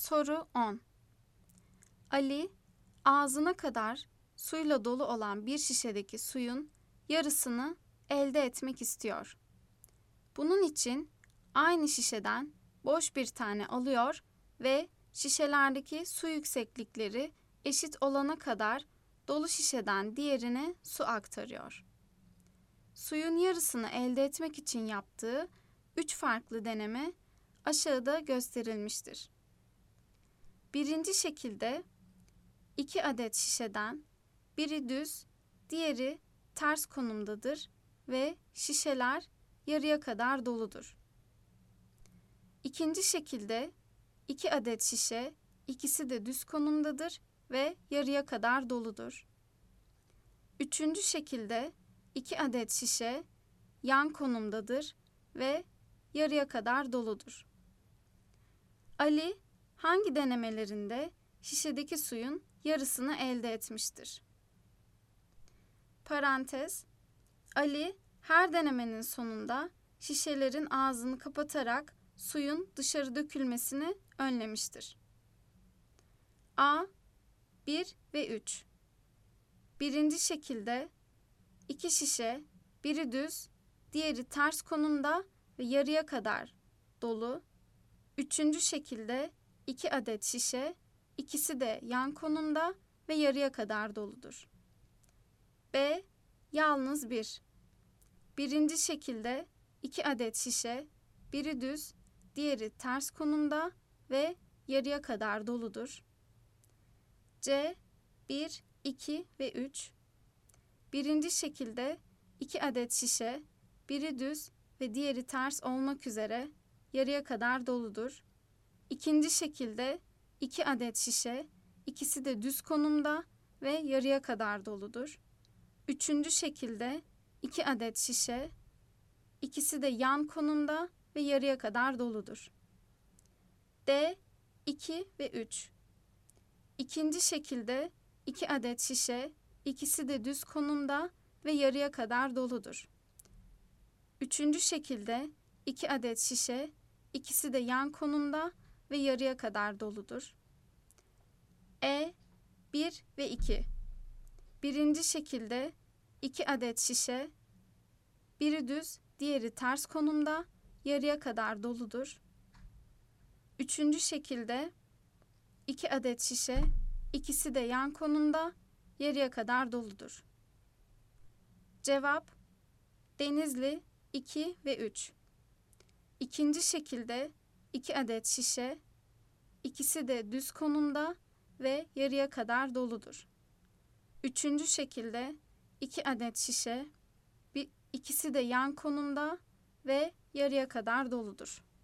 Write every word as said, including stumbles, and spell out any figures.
Soru on. Ali, ağzına kadar suyla dolu olan bir şişedeki suyun yarısını elde etmek istiyor. Bunun için aynı şişeden boş bir tane alıyor ve şişelerdeki su yükseklikleri eşit olana kadar dolu şişeden diğerine su aktarıyor. Suyun yarısını elde etmek için yaptığı üç farklı deneme aşağıda gösterilmiştir. Birinci şekilde iki adet şişeden biri düz, diğeri ters konumdadır ve şişeler yarıya kadar doludur. İkinci şekilde iki adet şişe, ikisi de düz konumdadır ve yarıya kadar doludur. Üçüncü şekilde iki adet şişe yan konumdadır ve yarıya kadar doludur. Ali hangi denemelerinde şişedeki suyun yarısını elde etmiştir? Parantez, Ali her denemenin sonunda şişelerin ağzını kapatarak suyun dışarı dökülmesini önlemiştir. A. bir ve üç. Birinci şekilde iki şişe, biri düz, diğeri ters konumda ve yarıya kadar dolu. Üçüncü şekilde iki adet şişe, ikisi de yan konumda ve yarıya kadar doludur. B. Yalnız bir. Birinci şekilde iki adet şişe, biri düz, diğeri ters konumda ve yarıya kadar doludur. C. bir, iki ve üç. Birinci şekilde iki adet şişe, biri düz ve diğeri ters olmak üzere yarıya kadar doludur. İkinci şekilde iki adet şişe, ikisi de düz konumda ve yarıya kadar doludur. Üçüncü şekilde iki adet şişe, ikisi de yan konumda ve yarıya kadar doludur. D. iki ve üç. İkinci şekilde iki adet şişe, ikisi de düz konumda ve yarıya kadar doludur. Üçüncü şekilde iki adet şişe, ikisi de yan konumda ve yarıya kadar doludur. E. bir ve iki. Birinci şekilde iki adet şişe, biri düz, diğeri ters konumda, yarıya kadar doludur. Üçüncü şekilde iki adet şişe, ikisi de yan konumda, yarıya kadar doludur. Cevap Denizli iki ve üç. İkinci şekilde iki adet şişe, ikisi de düz konumda ve yarıya kadar doludur. Üçüncü şekilde iki adet şişe, bir, ikisi de yan konumda ve yarıya kadar doludur.